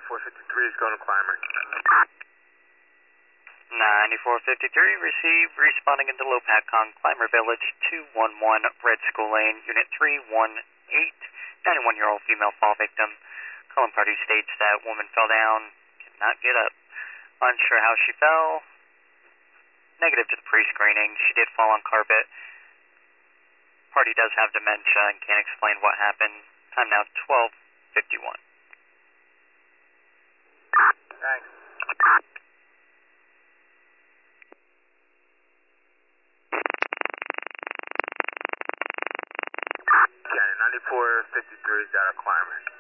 9453 is going to climber. 9453, receive, responding into low PATCON, Climber Village, 211 Red School Lane, Unit 318, 91-year-old female fall victim. Calling party states that woman fell down, cannot get up. Unsure how she fell. Negative to the pre-screening. She did fall on carpet. Party does have dementia and can't explain what happened. Time now 12:51. Thanks. Yeah, 9453 is out of Climber.